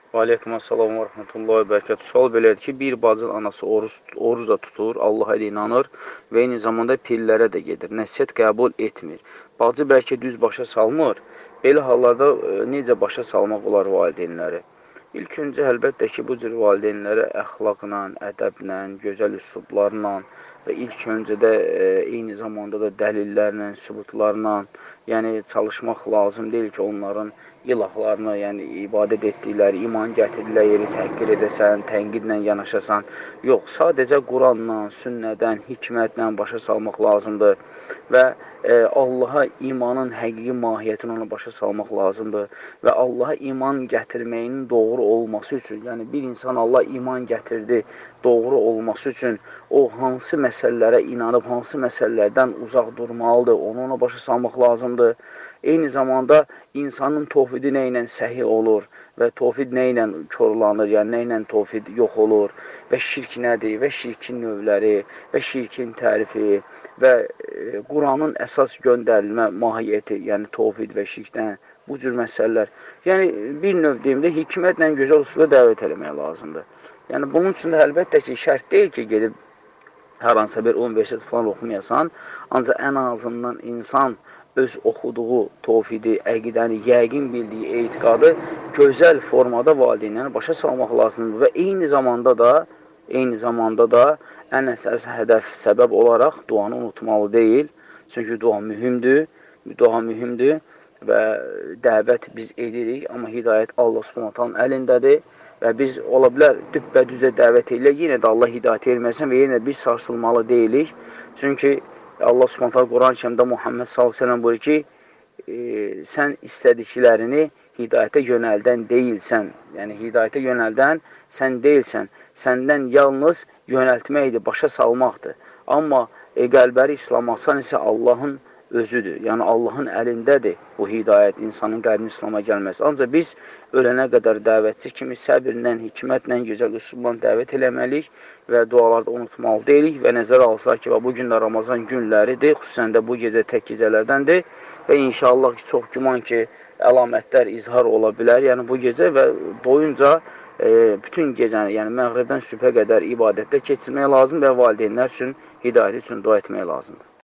Və aleyküməssalam və rəhmətullahi və bərəkətuhu. Sual belədir ki, bir bacın anası oruc da tutur, Allaha da inanır və eyni zamanda pirlərə də gedir. Nəsihət qəbul etmir. Bacı bəlkə düz başa salmır. Belə hallarda necə başa salmaq olar valideynləri? İlk öncə, əlbəttə ki, bu cür valideynlərə əxlaqla, ədəblə, gözəl üslublarla və ilk öncə də eyni zamanda da dəlillərlə, sübutlarla, yəni çalışmaq lazım deyil ki, onların ilahlarını, yəni ibadət etdikləri, iman gətirdikləri yeri təhqir edəsən, tənqidlə yanaşasan. Yox, sadəcə Quranla, sünnədən, hikmətlə başa salmaq lazımdır və Allaha imanın həqiqi mahiyyətini ona başa salmaq lazımdır və Allaha iman gətirməyinin doğru olması üçün, yəni bir insan Allah iman gətirdi, doğru olması üçün o hansı məsələlərə inanıb, hansı məsələlərdən uzaq durmalıdır, onu ona başa salmaq lazımdır. Eyni zamanda insanın tovhidi nə ilə səhih olur və tovhid nə ilə korlanır, yəni nə ilə tovhid yox olur və şirk nədir və şirkin növləri və şirkin tərifi və Quranın əsas göndərilmə mahiyyəti, yəni tovhid və şirkdən bu cür məsələlər. Yəni, bir növ deyimdə hikmətlə gözəl usulda dəvət eləmək lazımdır. Yəni, bunun üçün də əlbəttə ki, şərt deyil ki, gedib hər hansısa bir universitet falan oxumayasan, ancaq ən azından insan öz oxuduğu tovhidi, əqidəni, yəqin bildiyi etiqadı gözəl formada valideynlərə başa salmaq lazımdır və eyni zamanda da ən əsas hədəf, səbəb olaraq duanı unutmalı deyil. Çünki dua mühümdür və dəvət biz edirik, amma hidayət Allah Subhanahu əlindədir və biz ola bilər düppədüzə dəvət edirik, yenə də Allah hidayət etməsin və yenə də biz sarsılmalı deyilik. Çünki Allah Subhanahu Quran-ı Kərimdə Muhammed sallallahu əleyhi və səlləm buyurur ki, sən istədiklərini hidayətə yönəldən deyilsən. Yəni, hidayətə yönəldən sən deyilsən. Səndən yalnız yönəltməkdir, başa salmaqdır. Amma qəlbləri İslamasan isə Allahın özüdür. Yəni, Allahın əlindədir bu hidayət, insanın qəlbinin İslama gəlməsi. Ancaq biz ölənə qədər dəvətçi kimi səbirlə, hikmətlə, gözəl üsulla dəvət eləməliyik və dualarda unutmalı deyilik və nəzərə alsaq ki, bu gün də Ramazan günləridir, xüsusən də bu gecə tək gecələrdəndir və inşallah ki, çox güman ki, əlamətlər izhar ola bilər, yəni bu gecə və doyunca bütün gecəni, yəni məğribdən sübhə qədər ibadətdə keçirmək lazım və valideynlər üçün, hidayət üçün dua etmək lazımdır.